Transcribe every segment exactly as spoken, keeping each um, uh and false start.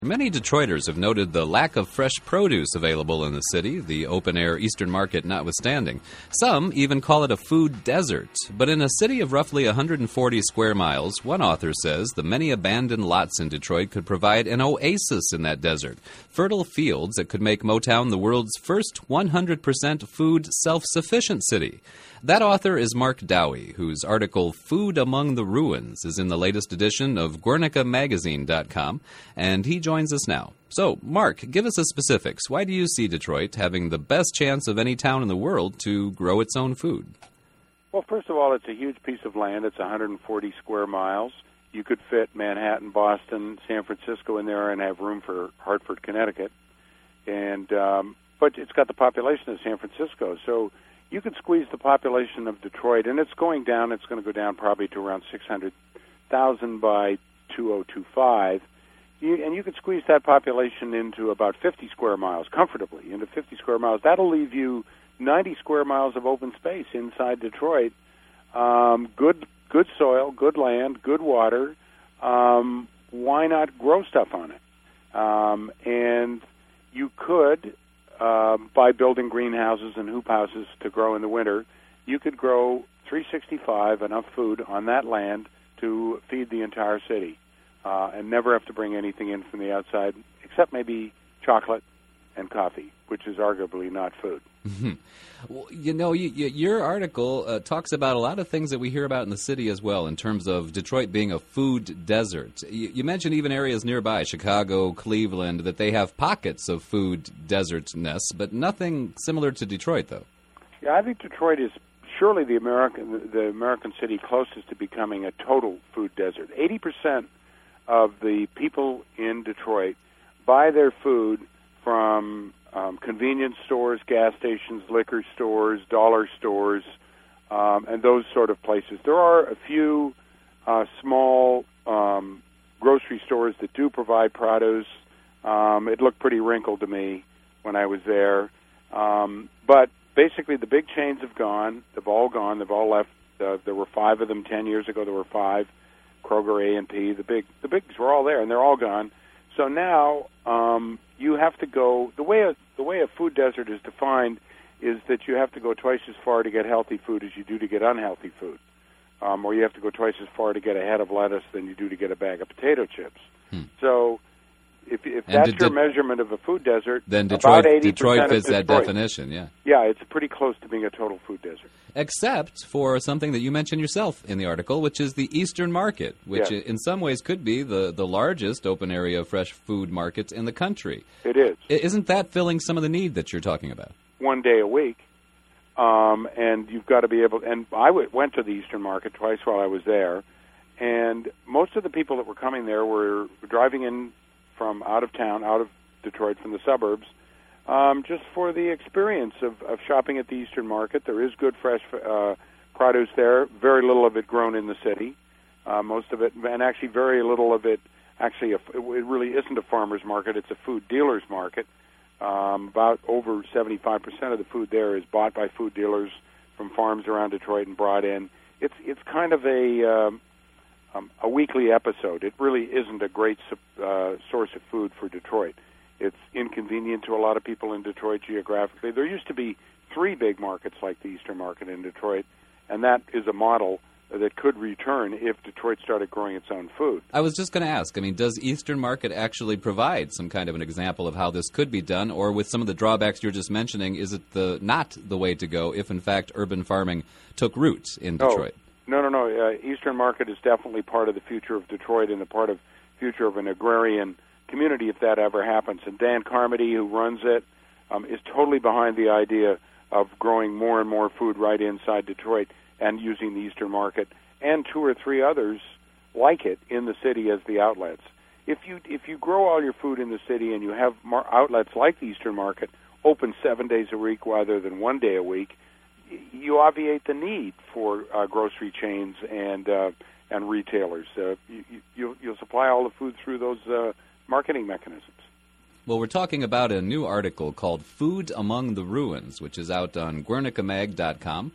Many Detroiters have noted the lack of fresh produce available in the city, the open-air Eastern Market notwithstanding. Some even call it a food desert. But in a city of roughly one hundred forty square miles, one author says the many abandoned lots in Detroit could provide an oasis in that desert, fertile fields that could make Motown the world's first one hundred percent food self-sufficient city. That author is Mark Dowie, whose article Food Among the Ruins is in the latest edition of Guernica Magazine dot com, and he joins us now. So, Mark, give us the specifics. Why do you see Detroit having the best chance of any town in the world to grow its own food? Well, first of all, it's a huge piece of land. It's one hundred forty square miles. You could fit Manhattan, Boston, San Francisco in there and have room for Hartford, Connecticut. And um, but it's got the population of San Francisco, so you could squeeze the population of Detroit, and it's going down. It's going to go down probably to around six hundred thousand by two thousand twenty-five. You, and you could squeeze that population into about fifty square miles, comfortably, into fifty square miles. That'll leave you ninety square miles of open space inside Detroit. Um, good good soil, good land, good water. Um, why not grow stuff on it? Um, and you could... Uh, by building greenhouses and hoop houses to grow in the winter, you could grow three sixty-five enough food on that land to feed the entire city uh, and never have to bring anything in from the outside except maybe chocolate and coffee, which is arguably not food. Well, you know, you, you, your article uh, talks about a lot of things that we hear about in the city as well in terms of Detroit being a food desert. You, you mentioned even areas nearby, Chicago, Cleveland, that they have pockets of food desertness, but nothing similar to Detroit, though. Yeah, I think Detroit is surely the American the American city closest to becoming a total food desert. eighty percent of the people in Detroit buy their food from um, convenience stores, gas stations, liquor stores, dollar stores, um, and those sort of places. There are a few uh, small um, grocery stores that do provide produce. Um, it looked pretty wrinkled to me when I was there. Um, but basically the big chains have gone. They've all gone. They've all left. Uh, there were five of them ten years ago. There were five. Kroger, A and P, the big, the bigs were all there, and they're all gone. So now um, you have to go. The way a, the way a food desert is defined is that you have to go twice as far to get healthy food as you do to get unhealthy food, um, or you have to go twice as far to get a head of lettuce than you do to get a bag of potato chips. Hmm. So if, if that's did, your did, measurement of a food desert, then Detroit, about Detroit fits Detroit, that definition. Yeah, yeah, it's pretty close to being a total food desert. Except for something that you mentioned yourself in the article, which is the Eastern Market, which yes. in some ways could be the, the largest open area of fresh food markets in the country. It is. Isn't that filling some of the need that you're talking about? One day a week, um, and you've got to be able. And I w- went to the Eastern Market twice while I was there, and most of the people that were coming there were driving in from out of town, out of Detroit, from the suburbs, Um, just for the experience of, of shopping at the Eastern Market. There is good fresh uh, produce there, very little of it grown in the city, uh, most of it, and actually very little of it, actually, a, it really isn't a farmer's market, it's a food dealer's market. Um, about over seventy-five percent of the food there is bought by food dealers from farms around Detroit and brought in. It's it's kind of a um, um, a weekly episode. It really isn't a great uh, source of food for Detroit. It's inconvenient to a lot of people in Detroit geographically. There used to be three big markets like the Eastern Market in Detroit, and that is a model that could return if Detroit started growing its own food. I was just going to ask, I mean, does Eastern Market actually provide some kind of an example of how this could be done, or with some of the drawbacks you're just mentioning, is it the not the way to go if, in fact, urban farming took root in Detroit? No, no, no. no. Uh, Eastern Market is definitely part of the future of Detroit and a part of future of an agrarian community if that ever happens. And Dan Carmody, who runs it, um, is totally behind the idea of growing more and more food right inside Detroit and using the Eastern Market and two or three others like it in the city as the outlets. If you if you grow all your food in the city and you have mar- outlets like the Eastern Market open seven days a week rather than one day a week, you obviate the need for uh, grocery chains and uh, and retailers. Uh, you, you, you'll supply all the food through those uh, marketing mechanisms. Well, we're talking about a new article called Food Among the Ruins, which is out on Guernica Mag dot com.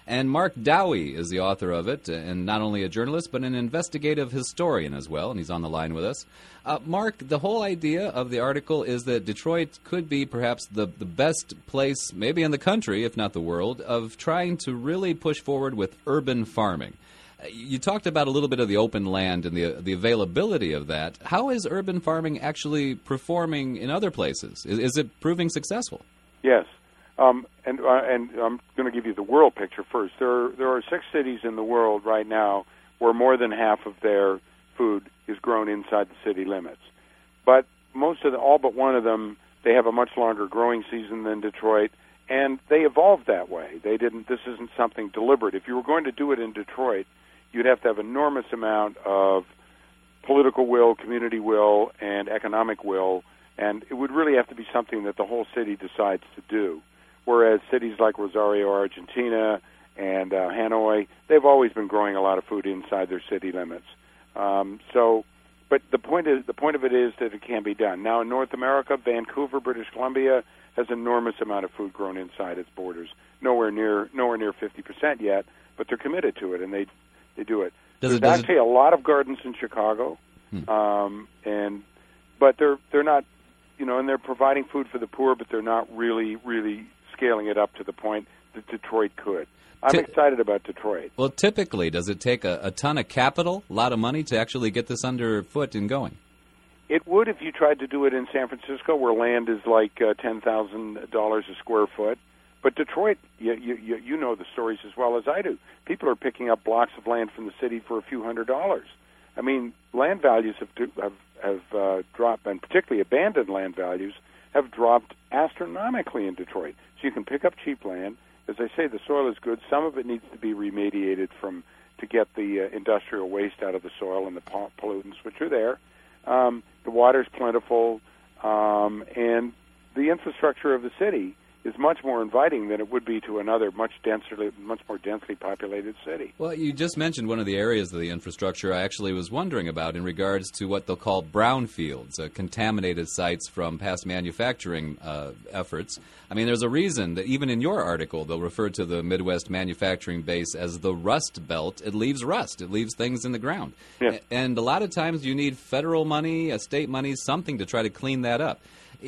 And Mark Dowie is the author of it, and not only a journalist, but an investigative historian as well, and he's on the line with us. Uh, Mark, the whole idea of the article is that Detroit could be perhaps the, the best place, maybe in the country, if not the world, of trying to really push forward with urban farming. You talked about a little bit of the open land and the the availability of that. How is urban farming actually performing in other places? Is, is it proving successful? Yes. Um, and uh, and I'm going to give you the world picture first. There are, there are six cities in the world right now where more than half of their food is grown inside the city limits. But most of the, all but one of them, they have a much longer growing season than Detroit, and they evolved that way. They didn't. This isn't something deliberate. If you were going to do it in Detroit, you'd have to have enormous amount of political will, community will, and economic will, and it would really have to be something that the whole city decides to do. Whereas cities like Rosario, Argentina, and uh, Hanoi, they've always been growing a lot of food inside their city limits. Um, so, but the point is, the point of it is that it can be done. Now, in North America, Vancouver, British Columbia, has an enormous amount of food grown inside its borders. Nowhere near, nowhere near fifty percent yet, but they're committed to it, and they they do it. Does There's it, does actually it... a lot of gardens in Chicago, hmm. um, and but they're they're not, you know, and they're providing food for the poor, but they're not really really scaling it up to the point that Detroit could. I'm T- excited about Detroit. Well, typically, does it take a, a ton of capital, a lot of money, to actually get this underfoot and going? It would if you tried to do it in San Francisco, where land is like uh, ten thousand dollars a square foot. But Detroit, you, you, you know the stories as well as I do. People are picking up blocks of land from the city for a few hundred dollars. I mean, land values have have, have uh, dropped, and particularly abandoned land values have dropped astronomically in Detroit. So you can pick up cheap land. As I say, the soil is good. Some of it needs to be remediated from to get the uh, industrial waste out of the soil and the pollutants, which are there. Um, the water is plentiful, um, and the infrastructure of the city is much more inviting than it would be to another much densely, much more densely populated city. Well, you just mentioned one of the areas of the infrastructure I actually was wondering about in regards to what they'll call brownfields, uh, contaminated sites from past manufacturing uh, efforts. I mean, there's a reason that even in your article they'll refer to the Midwest manufacturing base as the Rust Belt. It leaves rust. It leaves things in the ground. Yeah. A- and a lot of times you need federal money, uh, state money, something to try to clean that up.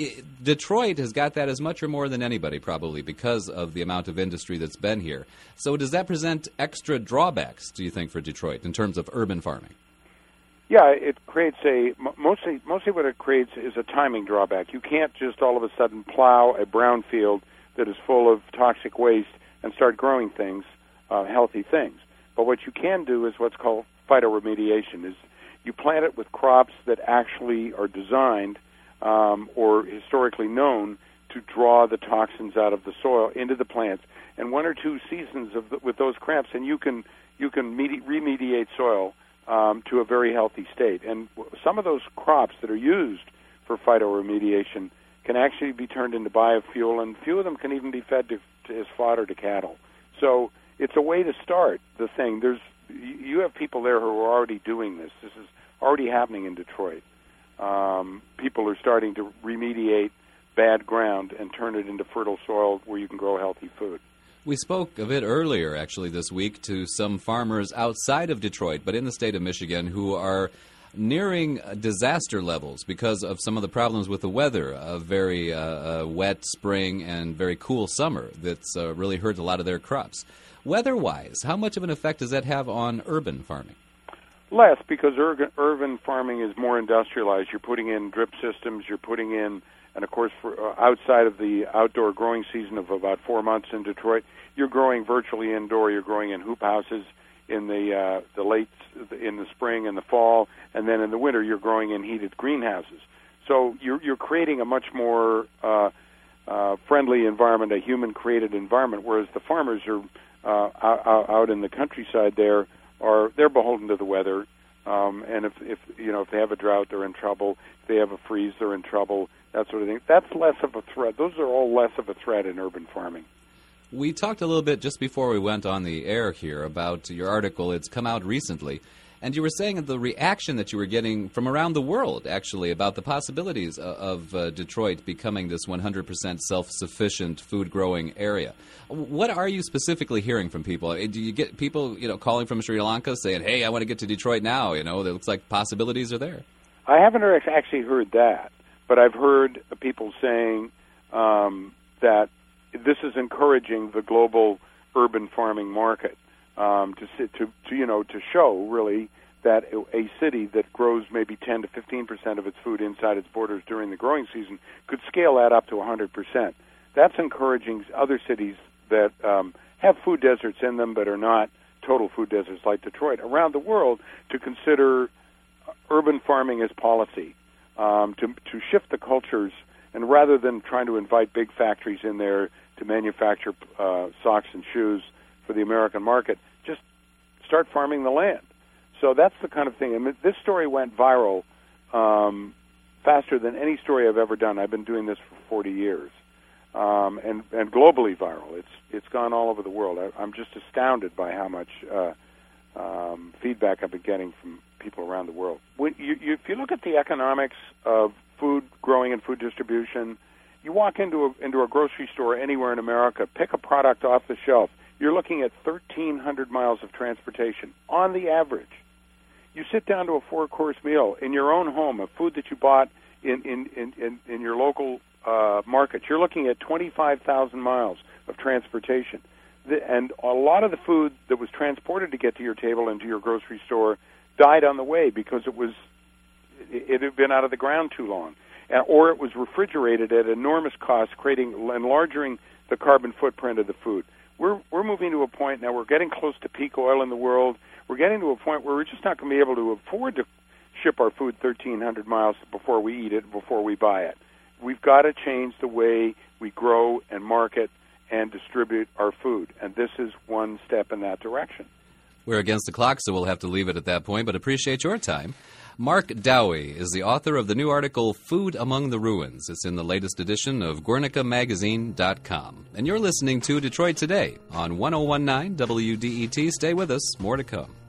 Detroit has got that as much or more than anybody, probably, because of the amount of industry that's been here. So does that present extra drawbacks, do you think, for Detroit in terms of urban farming? Yeah, it creates a, mostly mostly what it creates is a timing drawback. You can't just all of a sudden plow a brown field that is full of toxic waste and start growing things, uh, healthy things. But what you can do is what's called phytoremediation, is you plant it with crops that actually are designed Um, or historically known to draw the toxins out of the soil into the plants, and one or two seasons of the, with those crops, and you can you can medi- remediate soil um, to a very healthy state. And some of those crops that are used for phytoremediation can actually be turned into biofuel, and a few of them can even be fed to, to, as fodder to cattle. So it's a way to start the thing. There's you have people there who are already doing this. This is already happening in Detroit. Um, people are starting to remediate bad ground and turn it into fertile soil where you can grow healthy food. We spoke a bit earlier, actually, this week to some farmers outside of Detroit, but in the state of Michigan, who are nearing disaster levels because of some of the problems with the weather, a very uh, uh, wet spring and very cool summer that's uh, really hurt a lot of their crops. Weather-wise, how much of an effect does that have on urban farming? Less, because urban, urban farming is more industrialized. You're putting in drip systems, you're putting in, and of course, for, uh, outside of the outdoor growing season of about four months in Detroit, you're growing virtually indoor. You're growing in hoop houses in the uh, the late in the spring and the fall, and then in the winter you're growing in heated greenhouses. So you're you're creating a much more uh, uh, friendly environment, a human-created environment, whereas the farmers are uh, out, out in the countryside there. Or they're beholden to the weather, um, and if, if you know if they have a drought, they're in trouble. If they have a freeze, they're in trouble. That sort of thing. That's less of a threat. Those are all less of a threat in urban farming. We talked a little bit just before we went on the air here about your article. It's come out recently, And you were saying the reaction that you were getting from around the world, actually, about the possibilities of, of uh, Detroit becoming this one hundred percent self-sufficient food-growing area. What are you specifically hearing from people? Do you get people, you know, calling from Sri Lanka saying, hey, I want to get to Detroit now, you know, it looks like possibilities are there? I haven't actually heard that, but I've heard people saying um, that this is encouraging the global urban farming market. Um, to, to, to, you know, to show, really, that a city that grows maybe ten to fifteen percent of its food inside its borders during the growing season could scale that up to one hundred percent. That's encouraging other cities that um, have food deserts in them but are not total food deserts like Detroit around the world to consider urban farming as policy, um, to, to shift the cultures, and rather than trying to invite big factories in there to manufacture uh, socks and shoes for the American market, just start farming the land. So that's the kind of thing. I mean, this story went viral um, faster than any story I've ever done. I've been doing this for forty years, um, and and globally viral. It's it's gone all over the world. I, I'm just astounded by how much uh, um, feedback I've been getting from people around the world. When you, you, if you look at the economics of food growing and food distribution, you walk into a, into a grocery store anywhere in America, pick a product off the shelf. You're looking at thirteen hundred miles of transportation on the average. You sit down to a four-course meal in your own home, a food that you bought in in, in, in, in your local uh, market. You're looking at twenty-five thousand miles of transportation. The, and a lot of the food that was transported to get to your table and to your grocery store died on the way because it was it, it had been out of the ground too long, and, or it was refrigerated at enormous cost, creating enlarging the carbon footprint of the food. We're we're moving to a point now. We're getting close to peak oil in the world. We're getting to a point where we're just not going to be able to afford to ship our food thirteen hundred miles before we eat it, before we buy it. We've got to change the way we grow and market and distribute our food, and this is one step in that direction. We're against the clock, so we'll have to leave it at that point, but appreciate your time. Mark Dowie is the author of the new article, Food Among the Ruins. It's in the latest edition of Guernica Magazine dot com. And you're listening to Detroit Today on one oh one point nine W D E T. Stay with us. More to come.